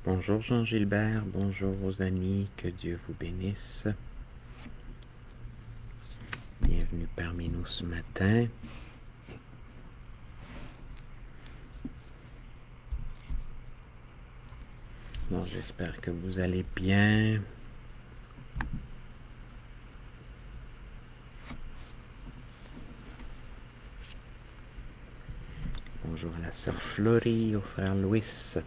Bonjour Jean-Gilbert, bonjour Rosalie, que Dieu vous bénisse. Bienvenue parmi nous ce matin. Bon, j'espère que vous allez bien. Bonjour à la sœur Florie, au frère Louis.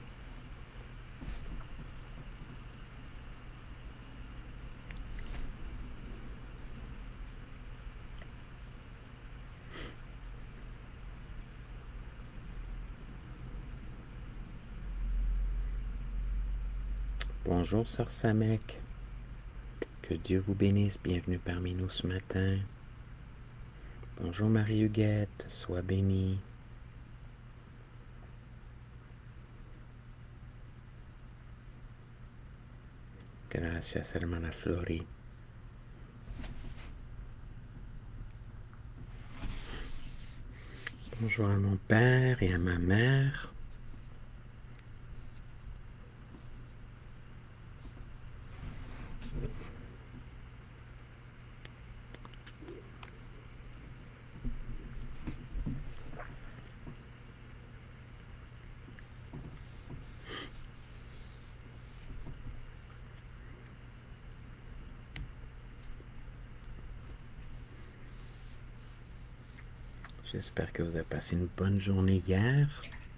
Bonjour sœur Samek, que Dieu vous bénisse, bienvenue parmi nous ce matin. Bonjour Marie-Huguette, sois bénie. Gracias hermana Florie. Bonjour à mon père et à ma mère. J'espère que vous avez passé une bonne journée hier.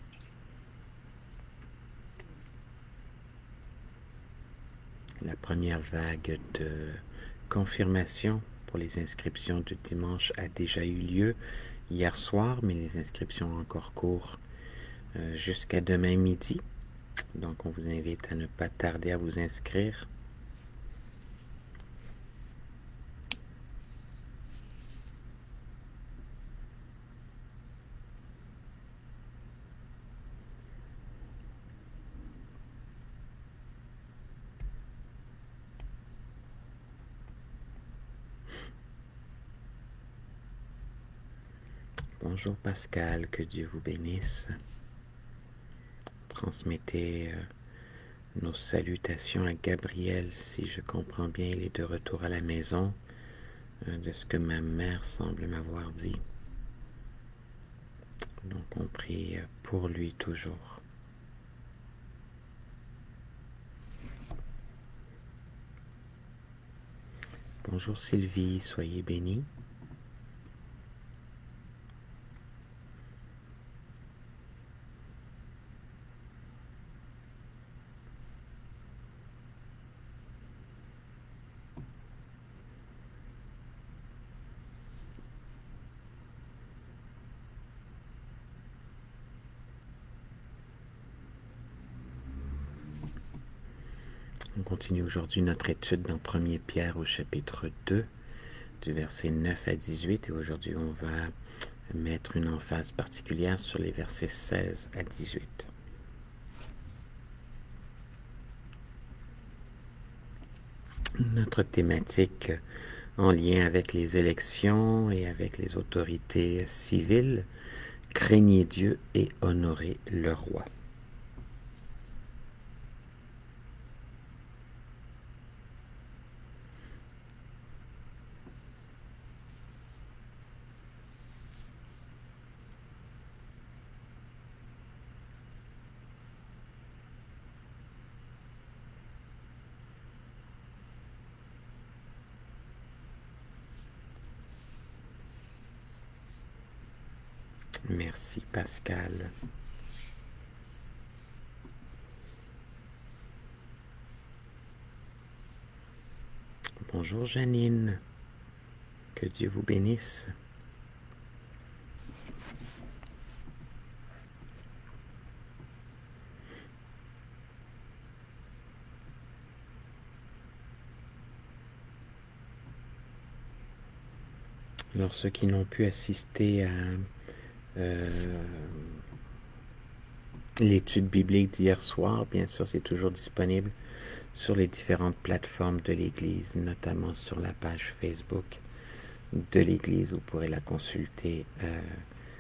La première vague de confirmation pour les inscriptions du dimanche a déjà eu lieu hier soir, mais les inscriptions ont encore cours jusqu'à demain midi. Donc, on vous invite à ne pas tarder à vous inscrire. Bonjour Pascal, que Dieu vous bénisse. Transmettez nos salutations à Gabriel, si je comprends bien, il est de retour à la maison, de ce que ma mère semble m'avoir dit. Donc on prie pour lui toujours. Bonjour Sylvie, soyez bénie. On continue aujourd'hui notre étude dans 1er Pierre au chapitre 2, du verset 9 à 18. Et aujourd'hui, on va mettre une emphase particulière sur les versets 16 à 18. Notre thématique en lien avec les élections et avec les autorités civiles, craignez Dieu et honorez le roi. Merci Pascal. Bonjour Janine, que Dieu vous bénisse. Alors ceux qui n'ont pu assister à l'étude biblique d'hier soir, bien sûr, c'est toujours disponible sur les différentes plateformes de l'Église, notamment sur la page Facebook de l'Église. Vous pourrez la consulter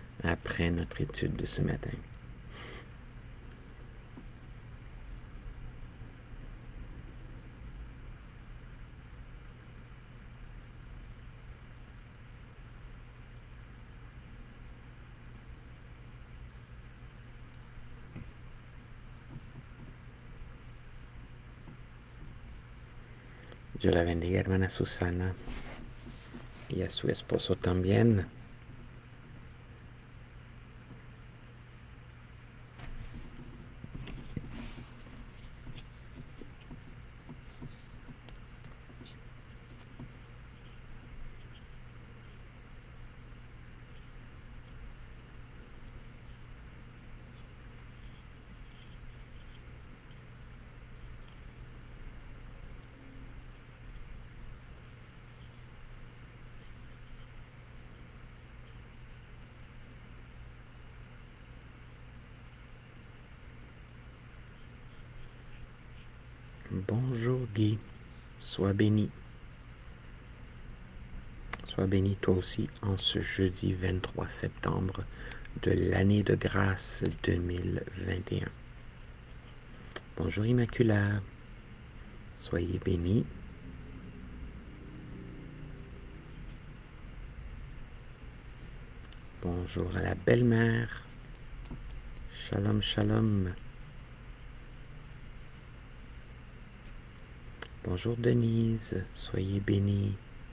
après notre étude de ce matin. Dios la bendiga, hermana Susana, y a su esposo también. Bonjour Guy, sois béni. Sois béni toi aussi en ce jeudi 23 septembre de l'année de grâce 2021. Bonjour Immaculata, soyez bénis. Bonjour à la belle-mère. Shalom, shalom. Bonjour Denise, soyez bénie.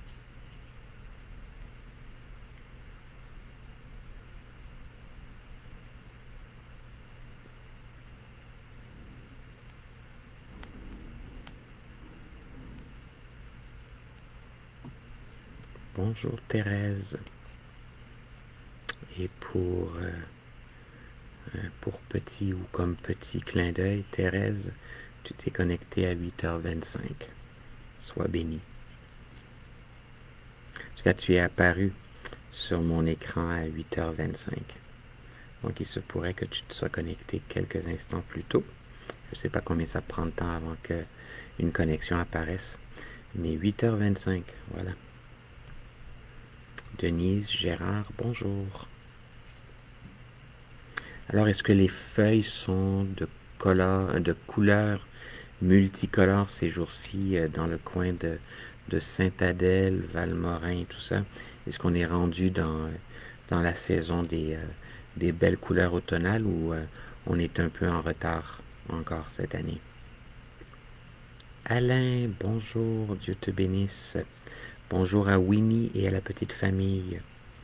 Bonjour Thérèse. Et pour petit ou comme petit clin d'œil, Thérèse, tu t'es connectée à 8h25. Sois bénie. En tout cas, tu es apparu sur mon écran à 8h25. Donc, il se pourrait que tu te sois connecté quelques instants plus tôt. Je ne sais pas combien ça prend de temps avant qu'une connexion apparaisse. Mais 8h25, voilà. Denise, Gérard, bonjour. Alors, est-ce que les feuilles sont de couleurs multicolores ces jours-ci dans le coin de Sainte-Adèle, Valmorin, tout ça? Est-ce qu'on est rendu dans la saison des belles couleurs automnales ou on est un peu en retard encore cette année? Alain, bonjour, Dieu te bénisse. Bonjour à Winnie et à la petite famille.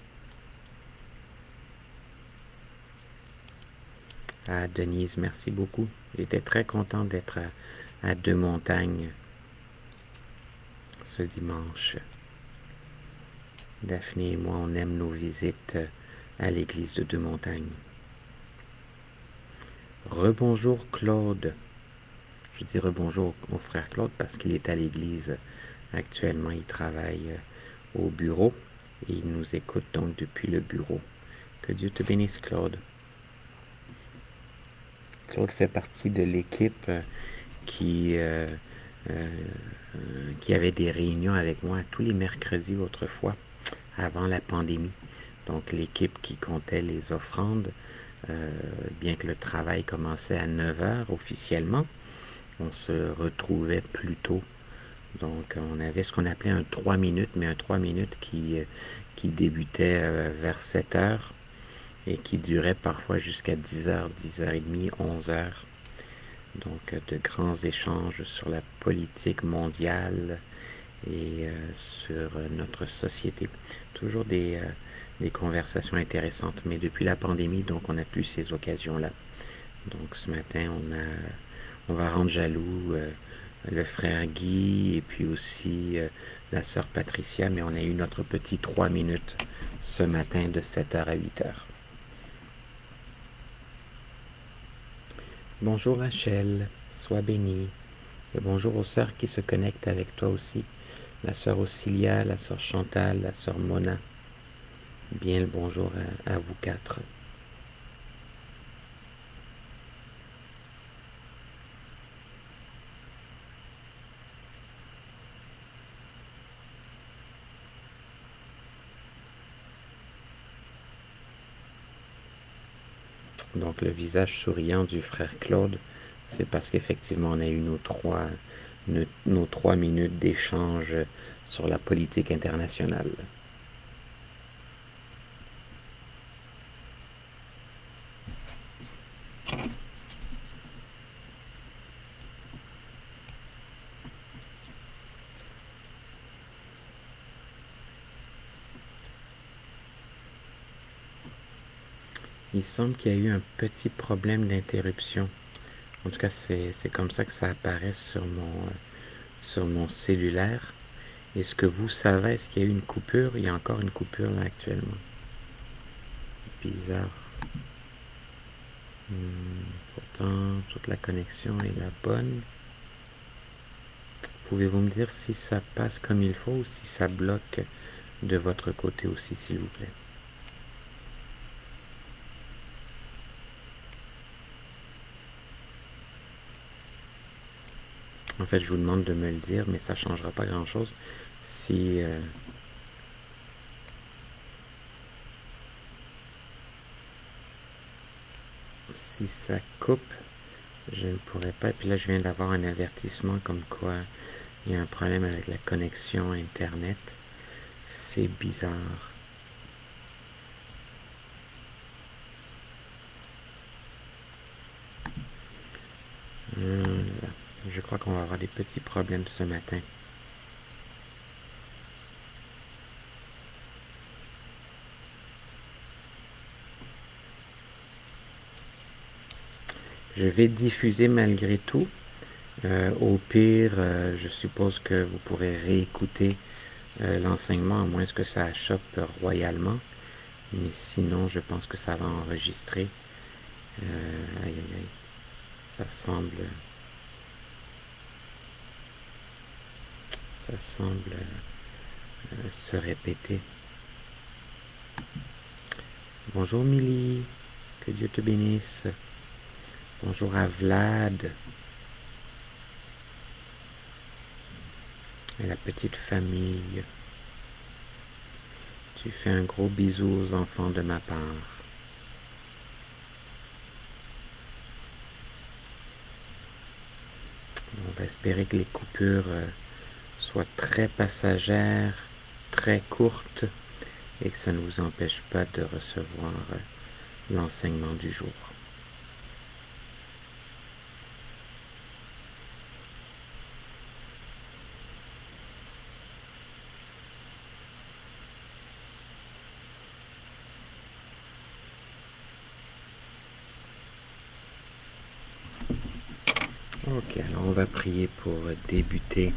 À Denise, merci beaucoup. J'étais très content d'être à Deux-Montagnes ce dimanche. Daphné et moi, on aime nos visites à l'église de Deux-Montagnes. Rebonjour Claude. Je dis rebonjour au frère Claude parce qu'il est à l'église actuellement. Il travaille au bureau et il nous écoute donc depuis le bureau. Que Dieu te bénisse Claude. Claude fait partie de l'équipe qui, euh, euh, qui avait des réunions avec moi tous les mercredis autrefois, avant la pandémie. Donc l'équipe qui comptait les offrandes, bien que le travail commençait à 9h officiellement, on se retrouvait plus tôt. Donc on avait ce qu'on appelait un 3 minutes, mais un 3 minutes qui débutait vers 7h et qui durait parfois jusqu'à 10h, 10h30, 11h. Donc de grands échanges sur la politique mondiale et sur notre société. Toujours des conversations intéressantes, mais depuis la pandémie, donc on n'a plus ces occasions-là. Donc ce matin, on va rendre jaloux le frère Guy et puis aussi la sœur Patricia, mais on a eu notre petit 3 minutes ce matin de 7h à 8h. Bonjour Rachel, sois bénie. Et bonjour aux sœurs qui se connectent avec toi aussi. La sœur Auxilia, la sœur Chantal, la sœur Mona. Bien le bonjour à vous quatre. Donc le visage souriant du frère Claude, c'est parce qu'effectivement on a eu nos 3 minutes d'échange sur la politique internationale. Il semble qu'il y a eu un petit problème d'interruption. En tout cas, c'est comme ça que ça apparaît sur mon cellulaire. Est-ce que vous savez, est-ce qu'il y a eu une coupure? Il y a encore une coupure là actuellement. Bizarre. Pourtant, toute la connexion est la bonne. Pouvez-vous me dire si ça passe comme il faut ou si ça bloque de votre côté aussi, s'il vous plaît? En fait, je vous demande de me le dire, mais ça ne changera pas grand-chose. Si, si ça coupe, je ne pourrais pas. Et puis là, je viens d'avoir un avertissement comme quoi il y a un problème avec la connexion Internet. C'est bizarre. Je crois qu'on va avoir des petits problèmes ce matin. Je vais diffuser malgré tout. Au pire, je suppose que vous pourrez réécouter l'enseignement, à moins que ça chope royalement. Mais sinon, je pense que ça va enregistrer. Aïe, aïe, aïe. Ça semble se répéter. Bonjour Milly, que Dieu te bénisse. Bonjour à Vlad et la petite famille. Tu fais un gros bisou aux enfants de ma part. On va espérer que les coupures soient très passagères, très courtes et que ça ne vous empêche pas de recevoir l'enseignement du jour. Ok, alors on va prier pour débuter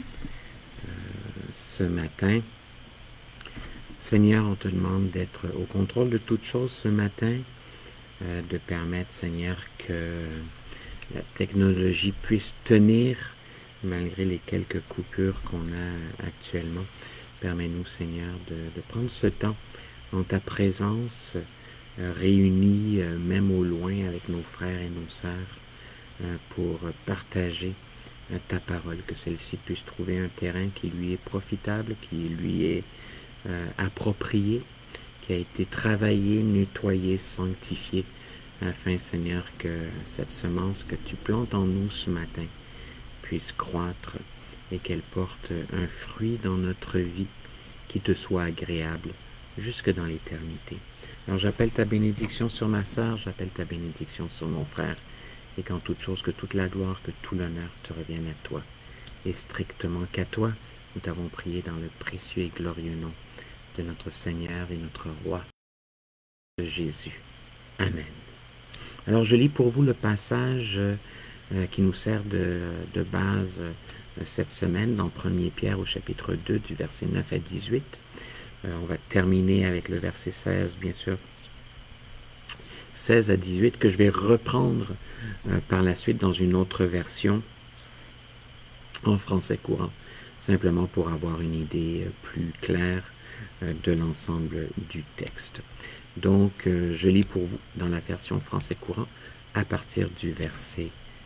ce matin. Seigneur, on te demande d'être au contrôle de toutes choses ce matin, de permettre, Seigneur, que la technologie puisse tenir malgré les quelques coupures qu'on a actuellement. Permets-nous, Seigneur, de prendre ce temps en ta présence, réunis même au loin avec nos frères et nos sœurs, pour partager ta parole, que celle-ci puisse trouver un terrain qui lui est profitable, qui lui est approprié, qui a été travaillé, nettoyé, sanctifié, afin, Seigneur, que cette semence que tu plantes en nous ce matin puisse croître et qu'elle porte un fruit dans notre vie qui te soit agréable jusque dans l'éternité. Alors j'appelle ta bénédiction sur ma sœur, j'appelle ta bénédiction sur mon frère, et qu'en toute chose, que toute la gloire, que tout l'honneur te revienne à toi, et strictement qu'à toi, nous t'avons prié dans le précieux et glorieux nom de notre Seigneur et notre Roi, de Jésus. Amen. Alors je lis pour vous le passage qui nous sert de base cette semaine dans 1er Pierre au chapitre 2 du verset 9 à 18. On va terminer avec le verset 16, bien sûr, 16 à 18, que je vais reprendre par la suite dans une autre version en français courant, simplement pour avoir une idée plus claire de l'ensemble du texte. Donc, je lis pour vous dans la version français courant à partir du verset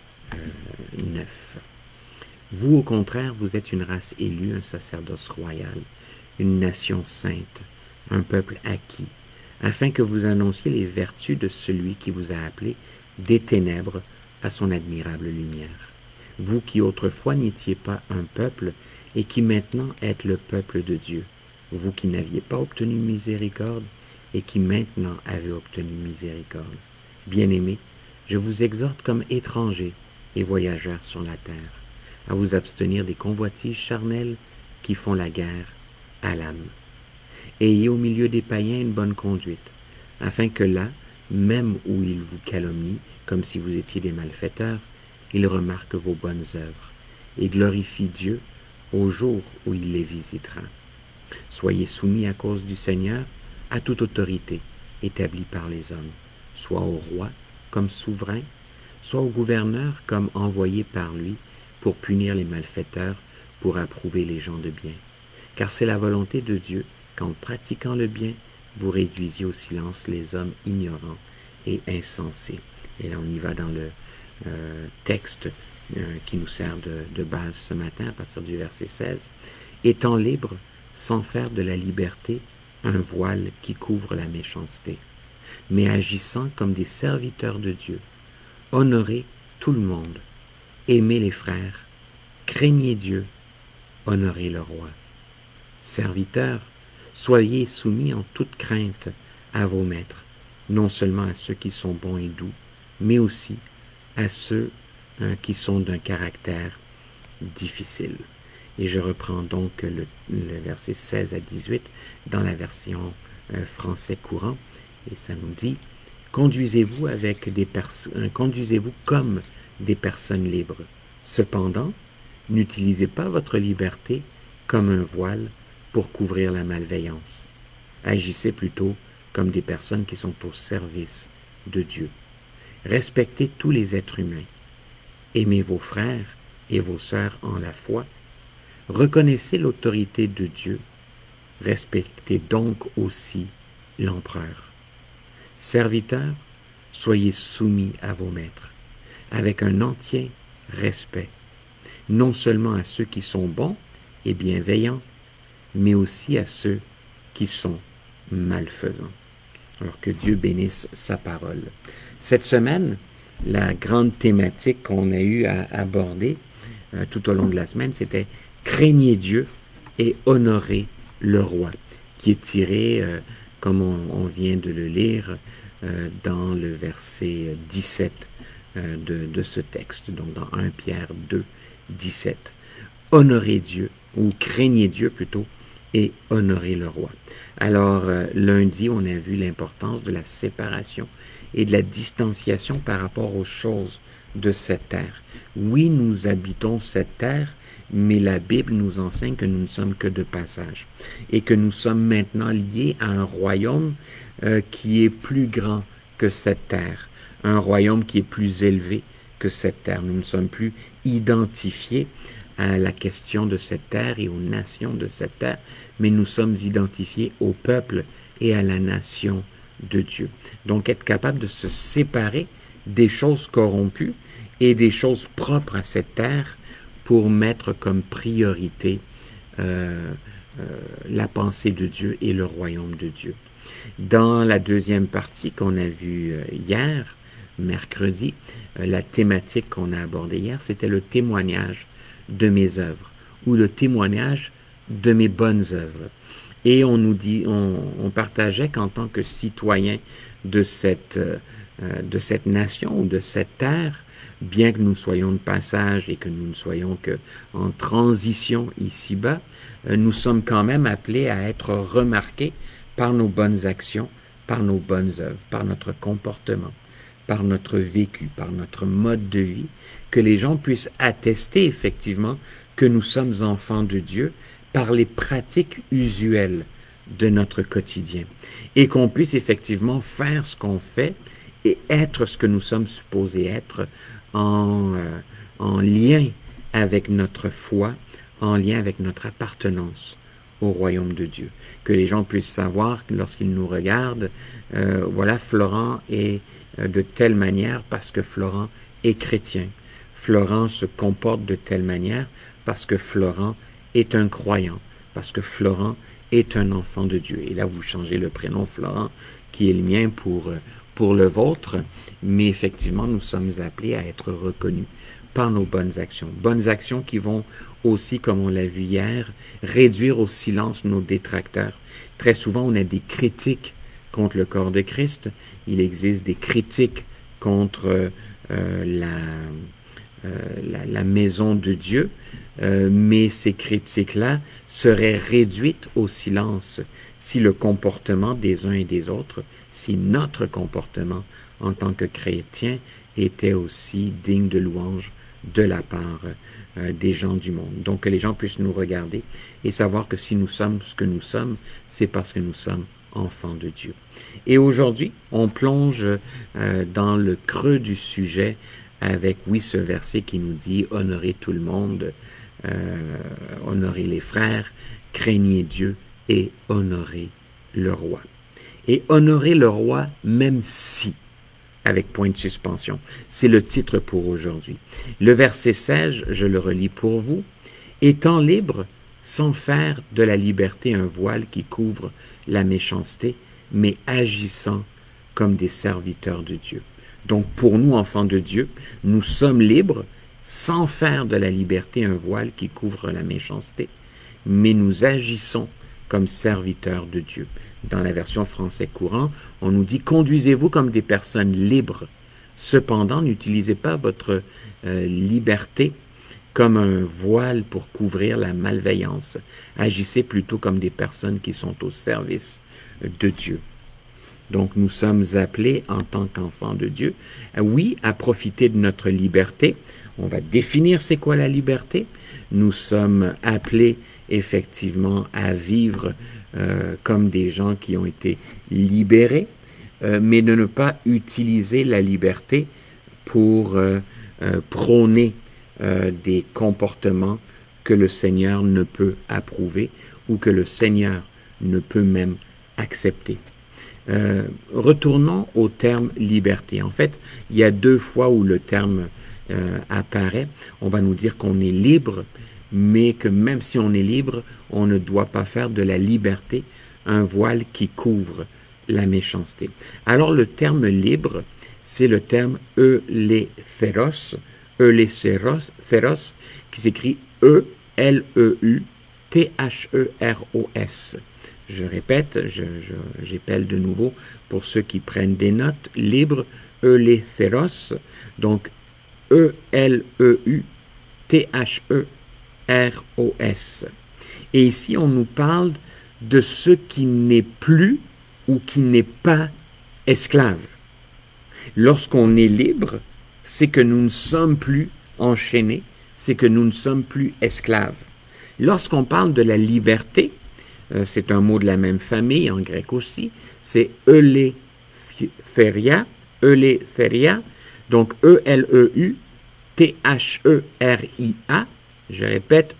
9. Vous, au contraire, vous êtes une race élue, un sacerdoce royal, une nation sainte, un peuple acquis, afin que vous annonciez les vertus de celui qui vous a appelé des ténèbres à son admirable lumière. Vous qui autrefois n'étiez pas un peuple et qui maintenant êtes le peuple de Dieu, vous qui n'aviez pas obtenu miséricorde et qui maintenant avez obtenu miséricorde. Bien-aimés, je vous exhorte comme étrangers et voyageurs sur la terre, à vous abstenir des convoitises charnelles qui font la guerre à l'âme. Ayez au milieu des païens une bonne conduite, afin que là, même où ils vous calomnient, comme si vous étiez des malfaiteurs, ils remarquent vos bonnes œuvres et glorifient Dieu au jour où il les visitera. Soyez soumis à cause du Seigneur à toute autorité établie par les hommes, soit au roi comme souverain, soit au gouverneur comme envoyé par lui pour punir les malfaiteurs, pour approuver les gens de bien. Car c'est la volonté de Dieu qu'en pratiquant le bien, vous réduisiez au silence les hommes ignorants et insensés. Et là, on y va dans le texte qui nous sert de base ce matin à partir du verset 16. Étant libres, sans faire de la liberté un voile qui couvre la méchanceté, mais agissant comme des serviteurs de Dieu, honorez tout le monde, aimez les frères, craignez Dieu, honorez le roi. Serviteurs, soyez soumis en toute crainte à vos maîtres, non seulement à ceux qui sont bons et doux, mais aussi à ceux qui sont d'un caractère difficile. Et je reprends donc le verset 16 à 18 dans la version français courant, et ça nous dit: conduisez-vous comme des personnes libres. Cependant, n'utilisez pas votre liberté comme un voile pour couvrir la malveillance. Agissez plutôt comme des personnes qui sont au service de Dieu. Respectez tous les êtres humains. Aimez vos frères et vos sœurs en la foi. Reconnaissez l'autorité de Dieu. Respectez donc aussi l'empereur. Serviteurs, soyez soumis à vos maîtres, avec un entier respect, non seulement à ceux qui sont bons et bienveillants, mais aussi à ceux qui sont malfaisants. Alors que Dieu bénisse sa parole. Cette semaine, la grande thématique qu'on a eu à aborder tout au long de la semaine, c'était « Craignez Dieu et honorez le roi », qui est tiré, comme on vient de le lire, dans le verset 17 de ce texte, donc dans 1 Pierre 2, 17. Honorez Dieu, ou craignez Dieu plutôt, et honorez le roi. Alors, lundi, on a vu l'importance de la séparation et de la distanciation par rapport aux choses de cette terre. Oui, nous habitons cette terre, mais la Bible nous enseigne que nous ne sommes que de passage et que nous sommes maintenant liés à un royaume qui est plus grand que cette terre, un royaume qui est plus élevé que cette terre. Nous ne sommes plus identifiés à la question de cette terre et aux nations de cette terre, mais nous sommes identifiés au peuple et à la nation de Dieu. Donc, être capable de se séparer des choses corrompues et des choses propres à cette terre pour mettre comme priorité la pensée de Dieu et le royaume de Dieu. Dans la deuxième partie qu'on a vue hier, mercredi, la thématique qu'on a abordée hier, c'était le témoignage de mes œuvres ou le témoignage de mes bonnes œuvres. Et on partageait qu'en tant que citoyen de cette nation ou de cette terre, bien que nous soyons de passage et que nous ne soyons qu'en transition ici-bas, nous sommes quand même appelés à être remarqués par nos bonnes actions, par nos bonnes œuvres, par notre comportement, par notre vécu, par notre mode de vie, que les gens puissent attester effectivement que nous sommes enfants de Dieu par les pratiques usuelles de notre quotidien et qu'on puisse effectivement faire ce qu'on fait et être ce que nous sommes supposés être en lien avec notre foi, en lien avec notre appartenance au royaume de Dieu. Que les gens puissent savoir que lorsqu'ils nous regardent, voilà, Florent est de telle manière parce que Florent est chrétien. Florent se comporte de telle manière parce que Florent est un croyant, parce que Florent est un enfant de Dieu. Et là, vous changez le prénom Florent, qui est le mien, pour le vôtre, mais effectivement, nous sommes appelés à être reconnus par nos bonnes actions qui vont aussi, comme on l'a vu hier, réduire au silence nos détracteurs. Très souvent, on a des critiques contre le corps de Christ, il existe des critiques contre la maison de Dieu, mais ces critiques-là seraient réduites au silence si le comportement des uns et des autres, si notre comportement en tant que chrétien était aussi digne de louange de la part des gens du monde. Donc que les gens puissent nous regarder et savoir que si nous sommes ce que nous sommes, c'est parce que nous sommes enfants de Dieu. Et aujourd'hui, on plonge dans le creux du sujet avec, oui, ce verset qui nous dit « Honorez tout le monde, honorez les frères, craignez Dieu et honorez le roi. » Et honorer le roi même si, avec point de suspension. C'est le titre pour aujourd'hui. Le verset 16, je le relis pour vous. « Étant libre, sans faire de la liberté un voile qui couvre la méchanceté, mais agissant comme des serviteurs de Dieu. » Donc pour nous, enfants de Dieu, nous sommes libres sans faire de la liberté un voile qui couvre la méchanceté, mais nous agissons comme serviteurs de Dieu. Dans la version français courant, on nous dit « Conduisez-vous comme des personnes libres. Cependant, n'utilisez pas votre liberté comme un voile pour couvrir la malveillance. Agissez plutôt comme des personnes qui sont au service de Dieu. » Donc, nous sommes appelés en tant qu'enfants de Dieu, oui, à profiter de notre liberté. On va définir c'est quoi la liberté. Nous sommes appelés effectivement à vivre comme des gens qui ont été libérés, mais de ne pas utiliser la liberté pour prôner des comportements que le Seigneur ne peut approuver ou que le Seigneur ne peut même accepter. Retournons au terme liberté. En fait, il y a deux fois où le terme apparaît. On va nous dire qu'on est libre, mais que même si on est libre, on ne doit pas faire de la liberté un voile qui couvre la méchanceté. Alors le terme libre, c'est le terme euléphéros, qui s'écrit E-L-E-U-T-H-E-R-O-S. Je répète, j'appelle de nouveau pour ceux qui prennent des notes, libre, euléphéros, donc E-L-E-U-T-H-E-R-O-S. Et ici, on nous parle de ce qui n'est plus ou qui n'est pas esclave. Lorsqu'on est libre, c'est que nous ne sommes plus enchaînés, c'est que nous ne sommes plus esclaves. Lorsqu'on parle de la liberté, c'est un mot de la même famille, en grec aussi, c'est euléphéria, donc E-L-E-U-T-H-E-R-I-A, je répète,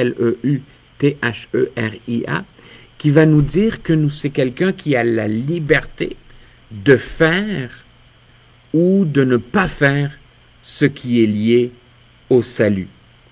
E-L-E-U-T-H-E-R-I-A, qui va nous dire que c'est quelqu'un qui a la liberté de faire ou de ne pas faire ce qui est lié au salut.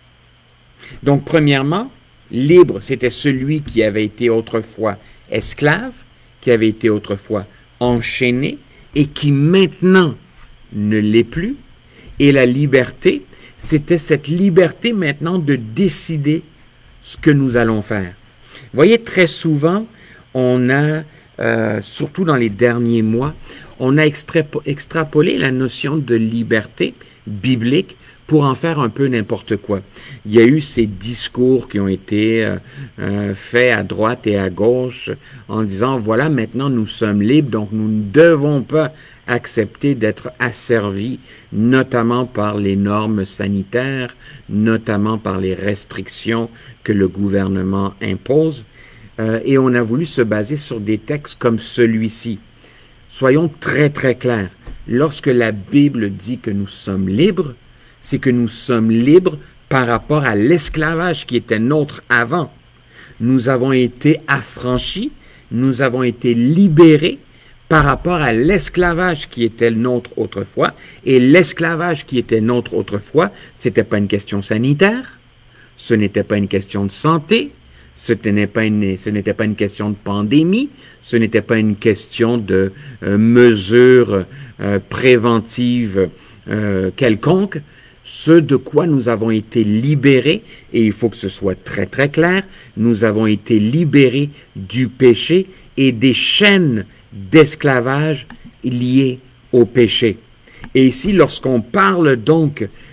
Donc, premièrement, libre, c'était celui qui avait été autrefois esclave, qui avait été autrefois enchaîné et qui maintenant ne l'est plus. Et la liberté, c'était cette liberté maintenant de décider ce que nous allons faire. Vous voyez, très souvent, on a, surtout dans les derniers mois, on a extrapolé la notion de liberté biblique pour en faire un peu n'importe quoi. Il y a eu ces discours qui ont été faits à droite et à gauche en disant, voilà, maintenant nous sommes libres, donc nous ne devons pas accepter d'être asservis, notamment par les normes sanitaires, notamment par les restrictions que le gouvernement impose. Et on a voulu se baser sur des textes comme celui-ci. Soyons très, très clairs. Lorsque la Bible dit que nous sommes libres, c'est que nous sommes libres par rapport à l'esclavage qui était nôtre avant. Nous avons été affranchis, nous avons été libérés par rapport à l'esclavage qui était le nôtre autrefois. Et l'esclavage qui était nôtre autrefois, ce n'était pas une question sanitaire, ce n'était pas une question de santé, ce n'était pas une question de pandémie, ce n'était pas une question de mesures préventives quelconques. Ce de quoi nous avons été libérés, et il faut que ce soit très très clair, nous avons été libérés du péché et des chaînes d'esclavage liées au péché. Et ici, lorsqu'on parle donc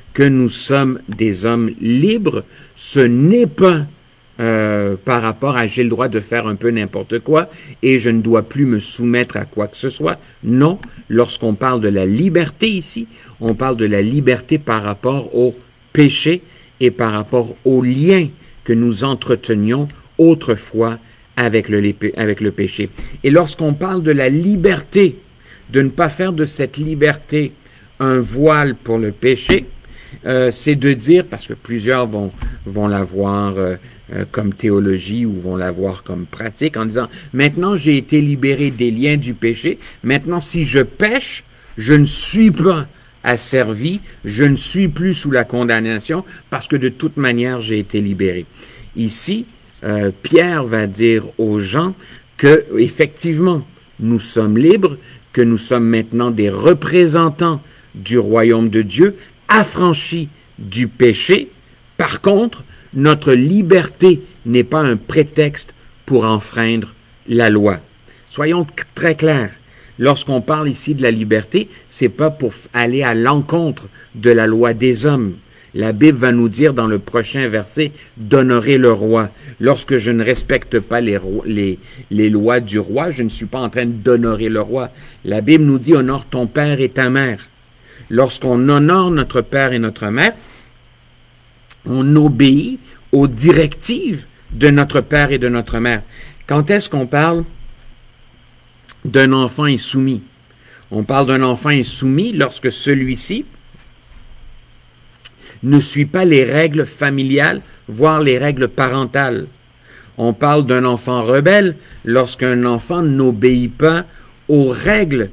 que nous sommes des hommes libres, ce n'est pas par rapport à j'ai le droit de faire un peu n'importe quoi et je ne dois plus me soumettre à quoi que ce soit. Non, lorsqu'on parle de la liberté ici, on parle de la liberté par rapport au péché et par rapport aux liens que nous entretenions autrefois avec le péché. Et lorsqu'on parle de la liberté, de ne pas faire de cette liberté un voile pour le péché, c'est de dire, parce que plusieurs vont la voir comme théologie ou vont la voir comme pratique, en disant, maintenant j'ai été libéré des liens du péché, maintenant si je pêche, je ne suis pas asservi, je ne suis plus sous la condamnation, parce que de toute manière j'ai été libéré. Ici, Pierre va dire aux gens que, effectivement, nous sommes libres, que nous sommes maintenant des représentants du royaume de Dieu, affranchis du péché. Par contre, notre liberté n'est pas un prétexte pour enfreindre la loi. Soyons très clairs. Lorsqu'on parle ici de la liberté, c'est pas pour aller à l'encontre de la loi des hommes. La Bible va nous dire dans le prochain verset d'honorer le roi. Lorsque je ne respecte pas les lois du roi, je ne suis pas en train d'honorer le roi. La Bible nous dit honore ton père et ta mère. Lorsqu'on honore notre père et notre mère, on obéit aux directives de notre père et de notre mère. Quand est-ce qu'on parle d'un enfant insoumis? On parle d'un enfant insoumis lorsque celui-ci ne suit pas les règles familiales, voire les règles parentales. On parle d'un enfant rebelle lorsqu'un enfant n'obéit pas aux règles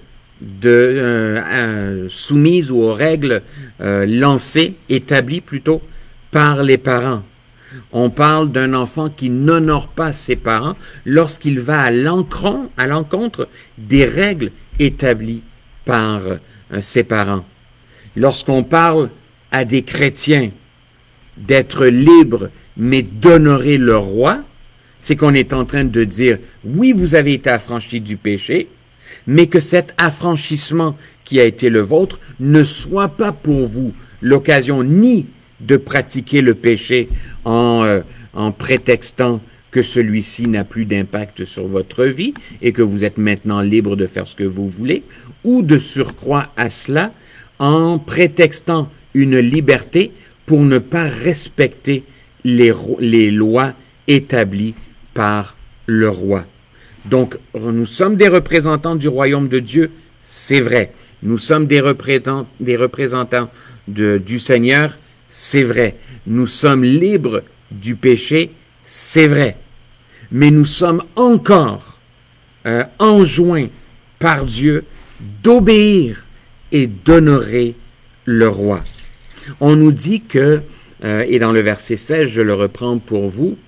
soumises ou aux règles lancées, établies plutôt, par les parents. On parle d'un enfant qui n'honore pas ses parents lorsqu'il va à l'encontre des règles établies par ses parents. Lorsqu'on parle à des chrétiens d'être libres, mais d'honorer le roi, c'est qu'on est en train de dire, oui, vous avez été affranchis du péché, mais que cet affranchissement qui a été le vôtre ne soit pas pour vous l'occasion ni de pratiquer le péché en prétextant que celui-ci n'a plus d'impact sur votre vie et que vous êtes maintenant libre de faire ce que vous voulez, ou de surcroît à cela en prétextant une liberté pour ne pas respecter les lois établies par le roi. Donc, nous sommes des représentants du royaume de Dieu, c'est vrai. Nous sommes des représentants du Seigneur, c'est vrai. Nous sommes libres du péché, c'est vrai. Mais nous sommes encore enjoints par Dieu d'obéir et d'honorer le roi. On nous dit que, et dans le verset 16, je le reprends pour vous,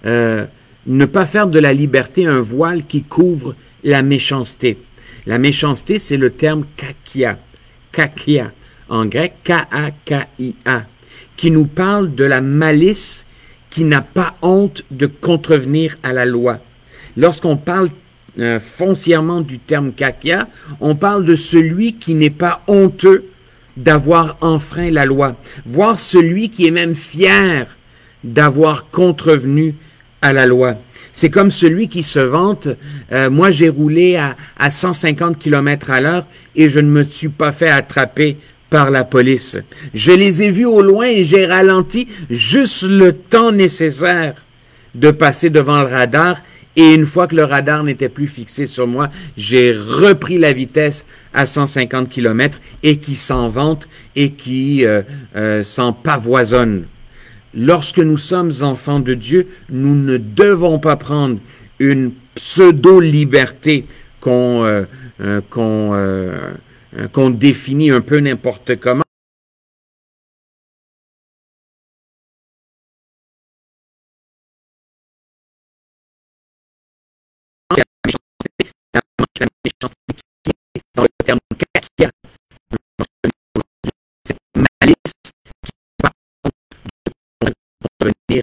ne pas faire de la liberté un voile qui couvre la méchanceté. La méchanceté, c'est le terme kakia, kakia, en grec, K-A-K-I-A, qui nous parle de la malice qui n'a pas honte de contrevenir à la loi. Lorsqu'on parle foncièrement du terme kakia, on parle de celui qui n'est pas honteux d'avoir enfreint la loi, voire celui qui est même fier d'avoir contrevenu à la loi. C'est comme celui qui se vante, moi j'ai roulé à 150 km à l'heure et je ne me suis pas fait attraper par la police. Je les ai vus au loin et j'ai ralenti juste le temps nécessaire de passer devant le radar. Et une fois que le radar n'était plus fixé sur moi, j'ai repris la vitesse à 150 km et qui s'en vante et qui s'en pavoisonne. Lorsque nous sommes enfants de Dieu, nous ne devons pas prendre une pseudo-liberté qu'on définit un peu n'importe comment. La méchanceté qui est dans le terme kakia, malice qui va venir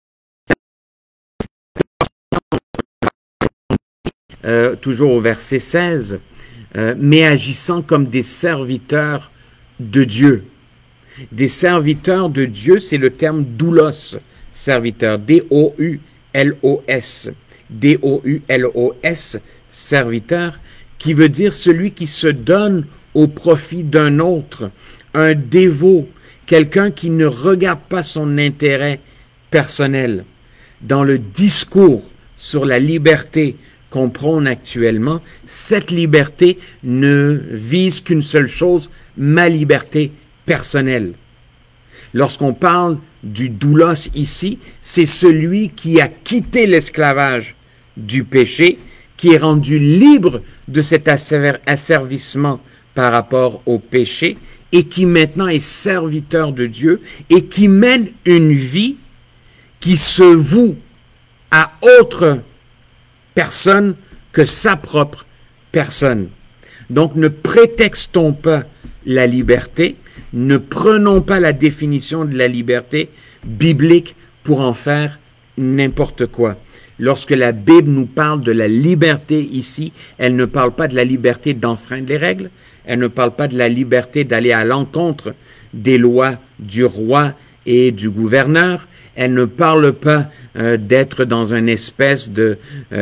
toujours au verset 16, mais agissant comme des serviteurs de Dieu. Des serviteurs de Dieu, c'est le terme doulos, serviteur, D-O-U-L-O-S. D-O-U-L-O-S, serviteur, qui veut dire celui qui se donne au profit d'un autre, un dévot, quelqu'un qui ne regarde pas son intérêt personnel. Dans le discours sur la liberté qu'on prône actuellement, cette liberté ne vise qu'une seule chose, ma liberté personnelle. Lorsqu'on parle du doulos ici, c'est celui qui a quitté l'esclavage du péché, qui est rendu libre de cet asservissement par rapport au péché et qui maintenant est serviteur de Dieu et qui mène une vie qui se voue à autre personne que sa propre personne. Donc ne prétextons pas la liberté, ne prenons pas la définition de la liberté biblique pour en faire n'importe quoi. Lorsque la Bible nous parle de la liberté ici, elle ne parle pas de la liberté d'enfreindre les règles, elle ne parle pas de la liberté d'aller à l'encontre des lois du roi et du gouverneur, elle ne parle pas d'être dans une espèce de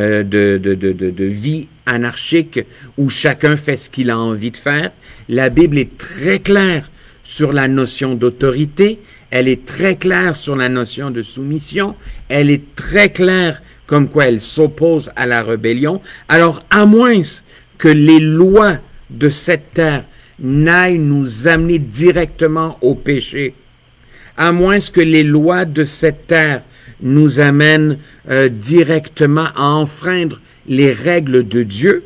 vie anarchique où chacun fait ce qu'il a envie de faire. La Bible est très claire sur la notion d'autorité, elle est très claire sur la notion de soumission, elle est très claire comme quoi elle s'oppose à la rébellion. Alors, à moins que les lois de cette terre n'aillent nous amener directement au péché, à moins que les lois de cette terre nous amènent directement à enfreindre les règles de Dieu,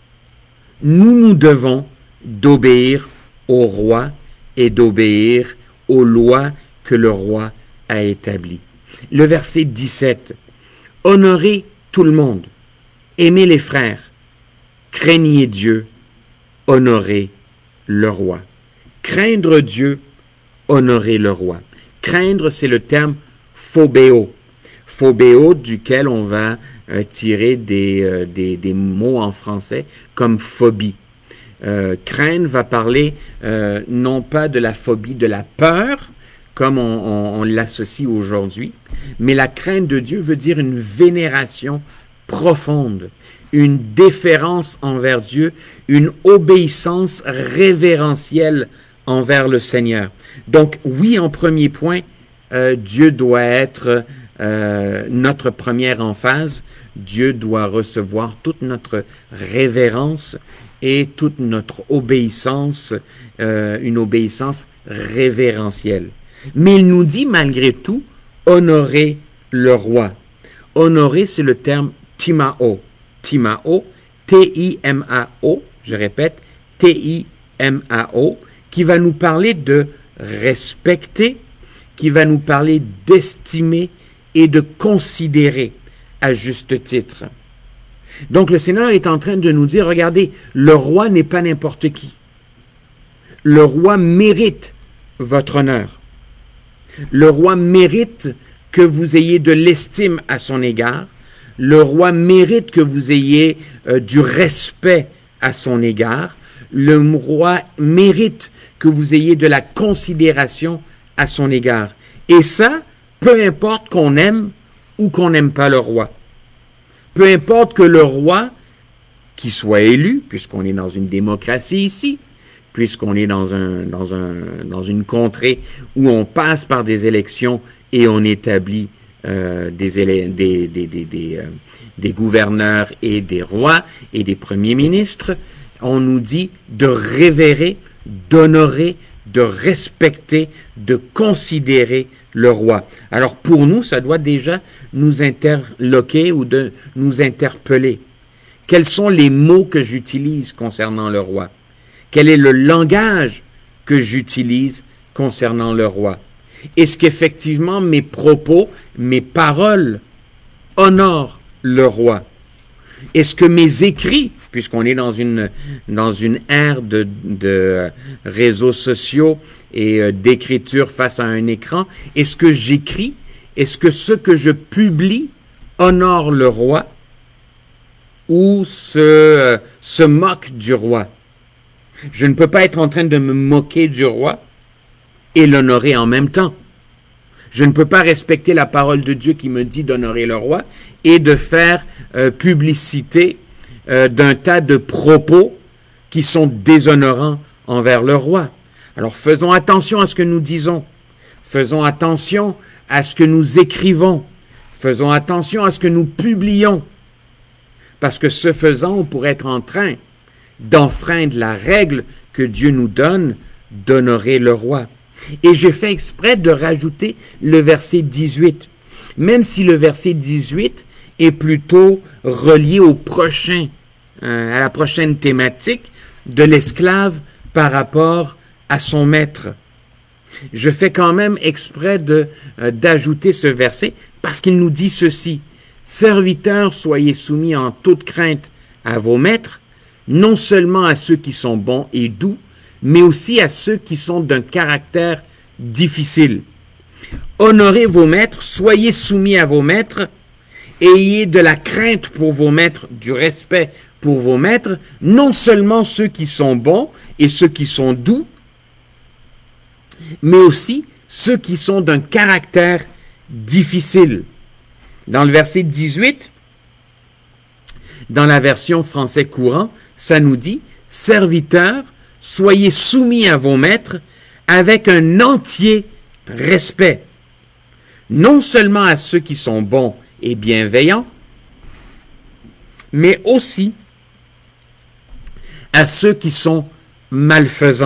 nous devons d'obéir au roi et d'obéir aux lois que le roi a établies. Le verset 17. Honorez tout le monde, aimez les frères, craignez Dieu, honorez le roi. Craindre Dieu, honorer le roi. Craindre, c'est le terme phobéo. Phobéo, duquel on va tirer des mots en français comme phobie. Craindre va parler non pas de la phobie de la peur, comme on l'associe aujourd'hui, mais la crainte de Dieu veut dire une vénération profonde, une déférence envers Dieu, une obéissance révérentielle envers le Seigneur. Donc oui, en premier point, Dieu doit être notre première emphase. Dieu doit recevoir toute notre révérence et toute notre obéissance, une obéissance révérentielle. Mais il nous dit malgré tout, honorer le roi. Honorer, c'est le terme timao. Timao, T-I-M-A-O, je répète, T-I-M-A-O, qui va nous parler de respecter, qui va nous parler d'estimer et de considérer à juste titre. Donc le Seigneur est en train de nous dire, regardez, le roi n'est pas n'importe qui. Le roi mérite votre honneur. Le roi mérite que vous ayez de l'estime à son égard. Le roi mérite que vous ayez du respect à son égard. Le roi mérite que vous ayez de la considération à son égard. Et ça, peu importe qu'on aime ou qu'on n'aime pas le roi. Peu importe que le roi, qui soit élu, puisqu'on est dans une démocratie ici, puisqu'on est dans une contrée où on passe par des élections et on établit des gouverneurs et des rois et des premiers ministres, on nous dit de révérer, d'honorer, de respecter, de considérer le roi. Alors pour nous, ça doit déjà nous interloquer ou de nous interpeller. Quels sont les mots que j'utilise concernant le roi? Quel est le langage que j'utilise concernant le roi? Est-ce qu'effectivement mes propos, mes paroles honorent le roi? Est-ce que mes écrits, puisqu'on est dans une ère de réseaux sociaux et d'écriture face à un écran, est-ce que j'écris, est-ce que ce que je publie honore le roi ou se moque du roi? Je ne peux pas être en train de me moquer du roi et l'honorer en même temps. Je ne peux pas respecter la parole de Dieu qui me dit d'honorer le roi et de faire publicité d'un tas de propos qui sont déshonorants envers le roi. Alors faisons attention à ce que nous disons. Faisons attention à ce que nous écrivons. Faisons attention à ce que nous publions. Parce que ce faisant, on pourrait être en train d'enfreindre la règle que Dieu nous donne d'honorer le roi. Et j'ai fait exprès de rajouter le verset 18. Même si le verset 18 est plutôt relié au prochain, à la prochaine thématique de l'esclave par rapport à son maître. Je fais quand même exprès d'ajouter ce verset parce qu'il nous dit ceci. Serviteurs, soyez soumis en toute crainte à vos maîtres, non seulement à ceux qui sont bons et doux, mais aussi à ceux qui sont d'un caractère difficile. Honorez vos maîtres, soyez soumis à vos maîtres, ayez de la crainte pour vos maîtres, du respect pour vos maîtres, non seulement ceux qui sont bons et ceux qui sont doux, mais aussi ceux qui sont d'un caractère difficile. Dans le verset 18, dans la version français courant, ça nous dit « Serviteurs, soyez soumis à vos maîtres avec un entier respect, non seulement à ceux qui sont bons et bienveillants, mais aussi à ceux qui sont malfaisants. »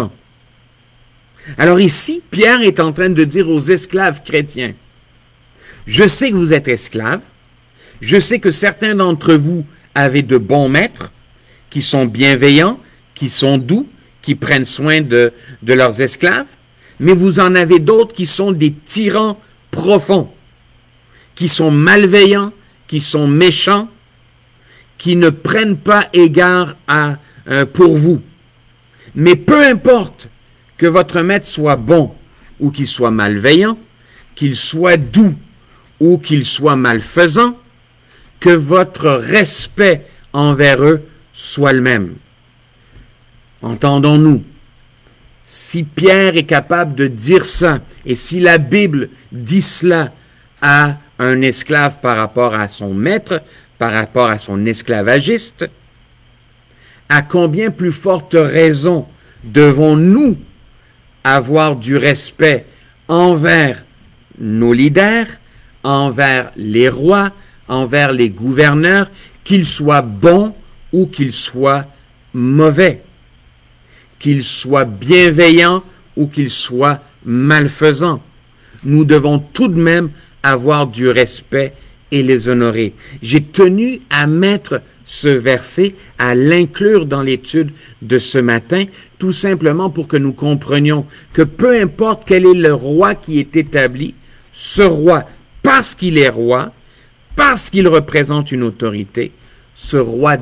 Alors ici, Pierre est en train de dire aux esclaves chrétiens, « Je sais que vous êtes esclaves, je sais que certains d'entre vous avez de bons maîtres, qui sont bienveillants, qui sont doux, qui prennent soin de leurs esclaves, mais vous en avez d'autres qui sont des tyrans profonds, qui sont malveillants, qui sont méchants, qui ne prennent pas égard pour vous. Mais peu importe que votre maître soit bon ou qu'il soit malveillant, qu'il soit doux ou qu'il soit malfaisant, que votre respect envers eux soit le même. Entendons-nous, si Pierre est capable de dire ça, et si la Bible dit cela à un esclave par rapport à son maître, par rapport à son esclavagiste, à combien plus forte raison devons-nous avoir du respect envers nos leaders, envers les rois, envers les gouverneurs, qu'ils soient bons ou qu'ils soient mauvais, qu'ils soient bienveillants ou qu'ils soient malfaisants. Nous devons tout de même avoir du respect et les honorer. J'ai tenu à mettre ce verset, à l'inclure dans l'étude de ce matin, tout simplement pour que nous comprenions que peu importe quel est le roi qui est établi, ce roi, parce qu'il est roi, parce qu'il représente une autorité, ce roi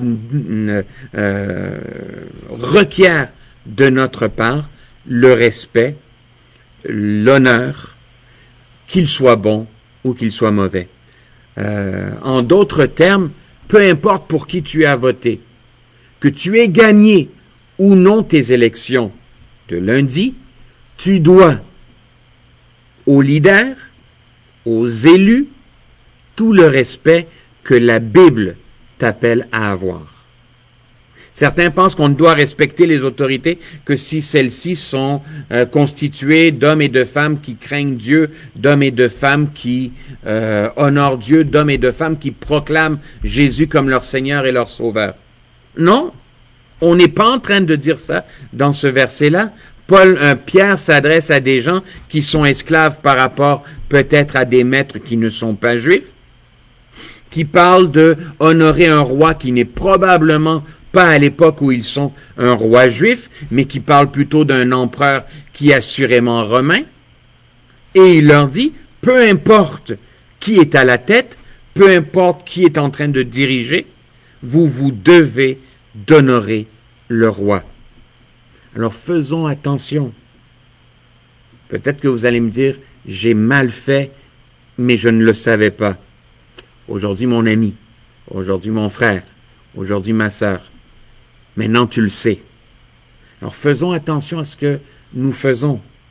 requiert de notre part le respect, l'honneur, qu'il soit bon ou qu'il soit mauvais. En d'autres termes, peu importe pour qui tu as voté, que tu aies gagné ou non tes élections de lundi, tu dois aux leaders, aux élus, tout le respect que la Bible t'appelle à avoir. Certains pensent qu'on ne doit respecter les autorités que si celles-ci sont constituées d'hommes et de femmes qui craignent Dieu, d'hommes et de femmes qui honorent Dieu, d'hommes et de femmes qui proclament Jésus comme leur Seigneur et leur Sauveur. Non, on n'est pas en train de dire ça dans ce verset-là. Pierre s'adresse à des gens qui sont esclaves par rapport peut-être à des maîtres qui ne sont pas juifs, qui parlent de honorer un roi qui n'est probablement pas à l'époque où ils sont un roi juif, mais qui parle plutôt d'un empereur qui est assurément romain. Et il leur dit, peu importe qui est à la tête, peu importe qui est en train de diriger, vous devez d'honorer le roi. Alors faisons attention. Peut-être que vous allez me dire, j'ai mal fait, mais je ne le savais pas. Aujourd'hui, mon ami, aujourd'hui, mon frère, aujourd'hui, ma sœur, maintenant, tu le sais. Alors, faisons attention à ce que nous faisons.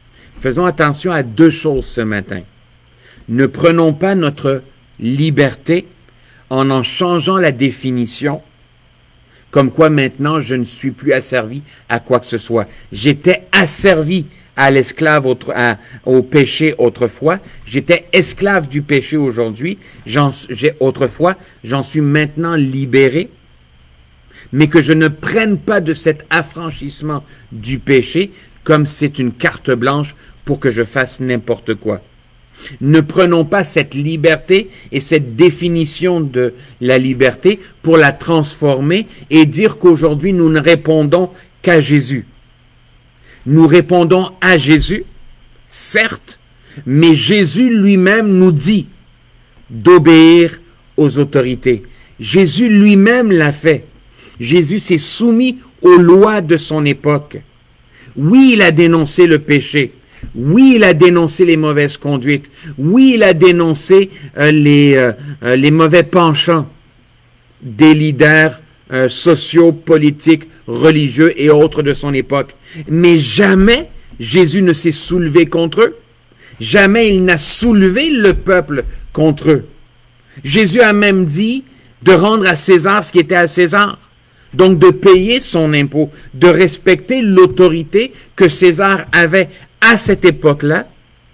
Faisons attention à deux choses ce matin. Ne prenons pas notre liberté en changeant la définition, comme quoi maintenant je ne suis plus asservi à quoi que ce soit. J'étais asservi à l'esclave au péché autrefois, j'étais esclave du péché aujourd'hui, autrefois, j'en suis maintenant libéré, mais que je ne prenne pas de cet affranchissement du péché comme c'est une carte blanche pour que je fasse n'importe quoi. Ne prenons pas cette liberté et cette définition de la liberté pour la transformer et dire qu'aujourd'hui nous ne répondons qu'à Jésus. Nous répondons à Jésus, certes, mais Jésus lui-même nous dit d'obéir aux autorités. Jésus lui-même l'a fait. Jésus s'est soumis aux lois de son époque. Oui, il a dénoncé le péché. Oui, il a dénoncé les mauvaises conduites. Oui, il a dénoncé les mauvais penchants des leaders sociaux, politiques, religieux et autres de son époque. Mais jamais Jésus ne s'est soulevé contre eux. Jamais il n'a soulevé le peuple contre eux. Jésus a même dit de rendre à César ce qui était à César. Donc de payer son impôt, de respecter l'autorité que César avait à cette époque-là,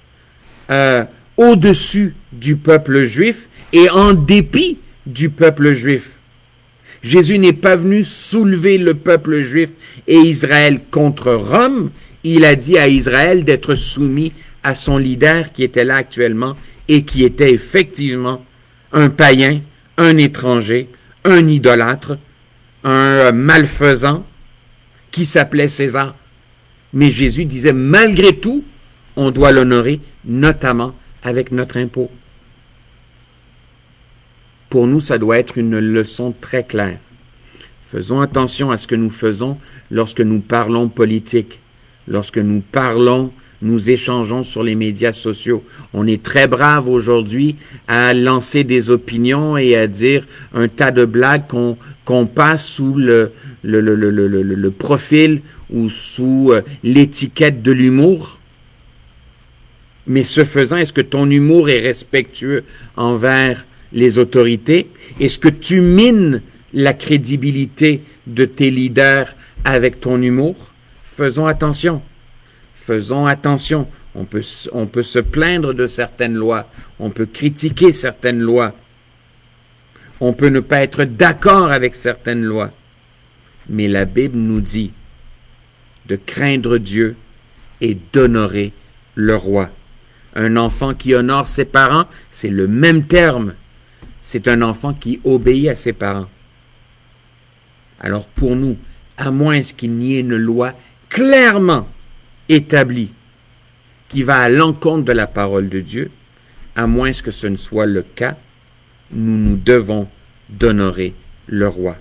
au-dessus du peuple juif et en dépit du peuple juif. Jésus n'est pas venu soulever le peuple juif et Israël contre Rome. Il a dit à Israël d'être soumis à son leader qui était là actuellement et qui était effectivement un païen, un étranger, un idolâtre, un malfaisant qui s'appelait César. Mais Jésus disait, malgré tout, on doit l'honorer, notamment avec notre impôt. Pour nous, ça doit être une leçon très claire. Faisons attention à ce que nous faisons lorsque nous parlons politique, lorsque nous parlons, nous échangeons sur les médias sociaux. On est très brave aujourd'hui à lancer des opinions et à dire un tas de blagues qu'on passe sous le profil ou sous l'étiquette de l'humour. Mais ce faisant, est-ce que ton humour est respectueux envers les autorités? Est-ce que tu mines la crédibilité de tes leaders avec ton humour? Faisons attention. Faisons attention. On peut se plaindre de certaines lois. On peut critiquer certaines lois. On peut ne pas être d'accord avec certaines lois. Mais la Bible nous dit de craindre Dieu et d'honorer le roi. Un enfant qui honore ses parents, c'est le même terme. C'est un enfant qui obéit à ses parents. Alors pour nous, à moins qu'il n'y ait une loi clairement établie qui va à l'encontre de la parole de Dieu, à moins que ce ne soit le cas, nous devons d'honorer le roi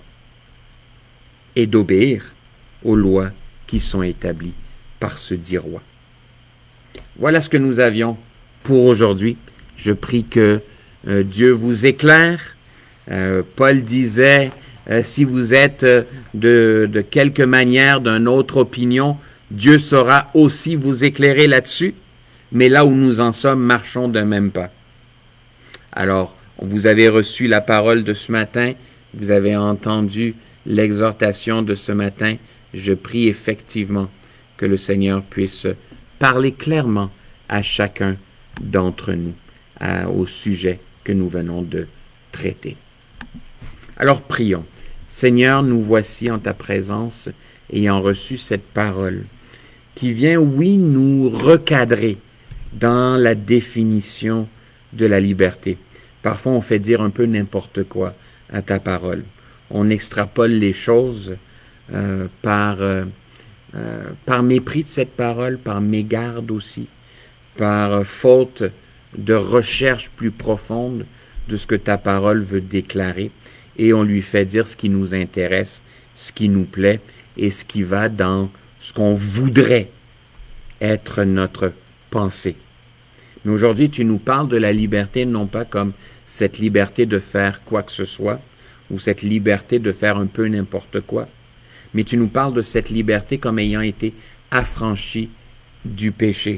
et d'obéir aux lois qui sont établies par ce dit roi. Voilà ce que nous avions pour aujourd'hui. Je prie que Dieu vous éclaire. Paul disait, si vous êtes de quelque manière d'une autre opinion, Dieu saura aussi vous éclairer là-dessus. Mais là où nous en sommes, marchons d'un même pas. Alors, vous avez reçu la parole de ce matin, vous avez entendu l'exhortation de ce matin. Je prie effectivement que le Seigneur puisse parler clairement à chacun d'entre nous au sujet que nous venons de traiter. Alors prions. Seigneur, nous voici en ta présence, ayant reçu cette parole qui vient, oui, nous recadrer dans la définition de la liberté. Parfois, on fait dire un peu n'importe quoi à ta parole. On extrapole les choses par mépris de cette parole, par mégarde aussi, par faute de recherche plus profonde de ce que ta parole veut déclarer, et on lui fait dire ce qui nous intéresse, ce qui nous plaît, et ce qui va dans ce qu'on voudrait être notre pensée. Mais aujourd'hui, tu nous parles de la liberté, non pas comme cette liberté de faire quoi que ce soit, ou cette liberté de faire un peu n'importe quoi, mais tu nous parles de cette liberté comme ayant été affranchie du péché.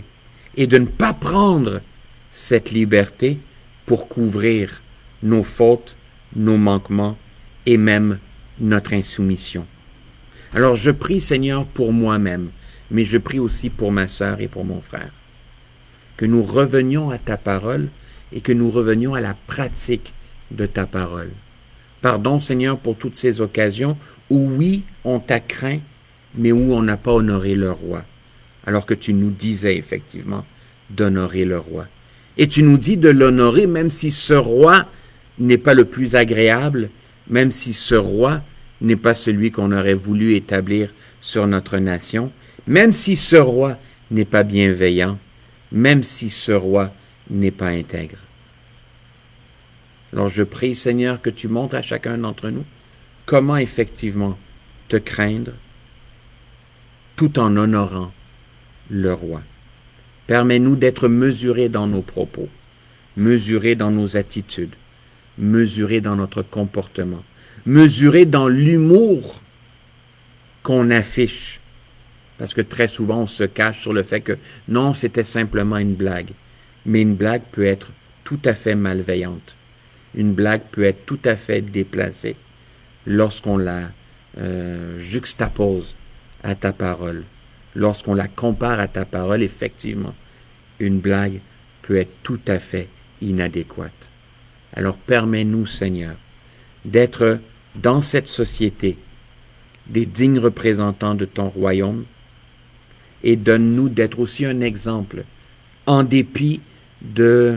et de ne pas prendre cette liberté pour couvrir nos fautes, nos manquements et même notre insoumission. Alors je prie, Seigneur, pour moi-même, mais je prie aussi pour ma sœur et pour mon frère, que nous revenions à ta parole et que nous revenions à la pratique de ta parole. Pardon, Seigneur, pour toutes ces occasions où, oui, on t'a craint, mais où on n'a pas honoré le roi, alors que tu nous disais effectivement d'honorer le roi. Et tu nous dis de l'honorer même si ce roi n'est pas le plus agréable, même si ce roi n'est pas celui qu'on aurait voulu établir sur notre nation, même si ce roi n'est pas bienveillant, même si ce roi n'est pas intègre. Alors je prie, Seigneur, que tu montres à chacun d'entre nous comment effectivement te craindre tout en honorant le roi. Permets-nous d'être mesurés dans nos propos, mesurés dans nos attitudes, mesurés dans notre comportement, mesurés dans l'humour qu'on affiche. Parce que très souvent, on se cache sur le fait que non, c'était simplement une blague. Mais une blague peut être tout à fait malveillante. Une blague peut être tout à fait déplacée lorsqu'on la juxtapose à ta parole. Lorsqu'on la compare à ta parole, effectivement, une blague peut être tout à fait inadéquate. Alors permets-nous, Seigneur, d'être dans cette société des dignes représentants de ton royaume et donne-nous d'être aussi un exemple en dépit de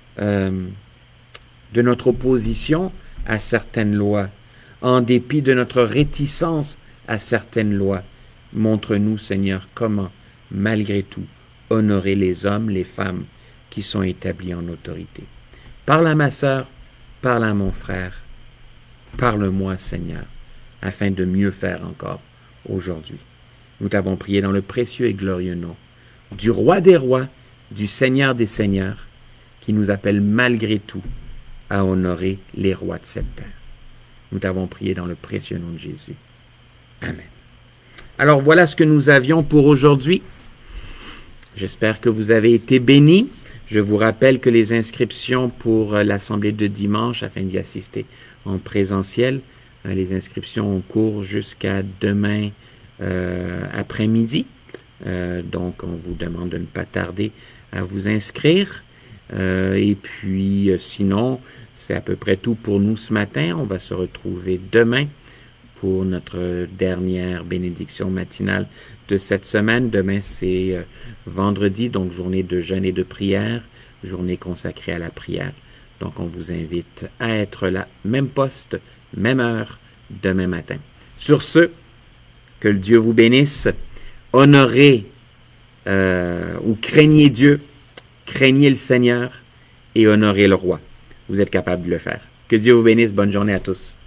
notre opposition à certaines lois, en dépit de notre réticence à certaines lois. Montre-nous, Seigneur, comment, malgré tout, honorer les hommes, les femmes qui sont établis en autorité. Parle à ma sœur, parle à mon frère, parle-moi, Seigneur, afin de mieux faire encore aujourd'hui. Nous t'avons prié dans le précieux et glorieux nom du Roi des rois, du Seigneur des seigneurs, qui nous appelle malgré tout à honorer les rois de cette terre. Nous t'avons prié dans le précieux nom de Jésus. Amen. Alors voilà ce que nous avions pour aujourd'hui. J'espère que vous avez été bénis. Je vous rappelle que les inscriptions pour l'assemblée de dimanche, afin d'y assister en présentiel, les inscriptions ont cours jusqu'à demain après-midi. Donc, on vous demande de ne pas tarder à vous inscrire. Et puis, sinon, c'est à peu près tout pour nous ce matin. On va se retrouver demain pour notre dernière bénédiction matinale de cette semaine. Demain, c'est vendredi, donc journée de jeûne et de prière, journée consacrée à la prière. Donc, on vous invite à être là, même poste, même heure, demain matin. Sur ce, que le Dieu vous bénisse. Honorez ou craignez Dieu, craignez le Seigneur et honorez le roi. Vous êtes capable de le faire. Que Dieu vous bénisse. Bonne journée à tous.